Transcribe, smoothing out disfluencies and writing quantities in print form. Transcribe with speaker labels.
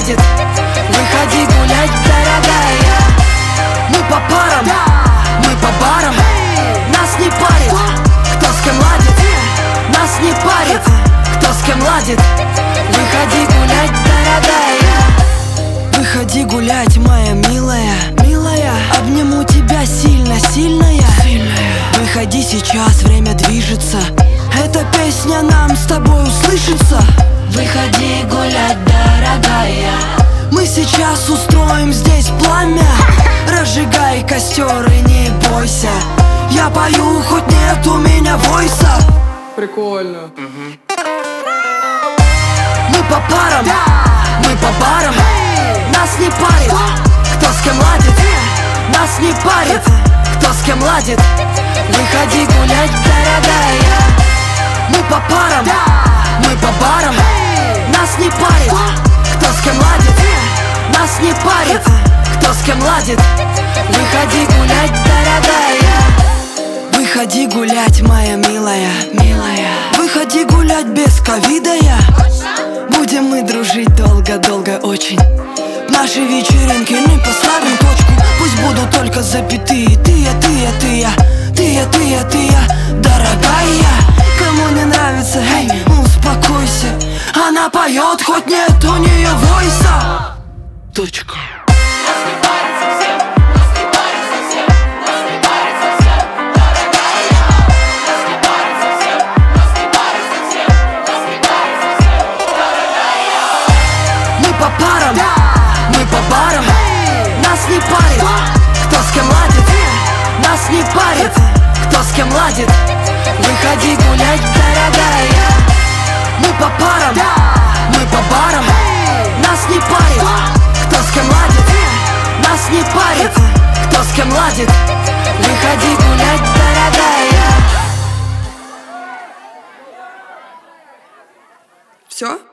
Speaker 1: ладит. Выходи гулять, дорогая. Мы по парам, мы по барам. Нас не парит, кто с кем ладит. Нас не парит, кто с кем ладит. Выходи гулять, дорогая. Выходи гулять, моя милая, милая. Обниму тебя сильно, сильная, сильная. Выходи сейчас, время движется. Эта песня нам с тобой услышится. Выходи гулять, дорогая. Мы сейчас устроим здесь пламя. Разжигай костер и не бойся. Я пою, хоть нет у меня войса.
Speaker 2: Прикольно.
Speaker 1: Мы по парам, мы по барам. Нас не парит, кто с кем ладит. Нас не парит, кто с кем ладит. Выходи гулять, дорогая. Мы по парам, мы по барам. Нас не парит, кто с кем ладит. Нас не парит, кто с кем ладит. Выходи гулять, дорогая. Выходи гулять, моя милая, милая. Выходи гулять без ковида я. Будем мы дружить долго-долго очень. В нашей вечеринке не поставим точку. Пусть будут только запятые. Ты я, дорогая. Кому не нравится, эй, успокойся. Она поет, хоть нет у нее войса. Точка. Мы по парам, мы по барам. Нас не парит, кто с кем ладит. Нас не парит, кто с кем ладит. Выходи гулять, дорогая. Мы по парам, мы по барам. Нас не парит, кто с кем ладит. Нас не парит, кто с кем ладит. Выходи гулять, дорогая.
Speaker 2: Все?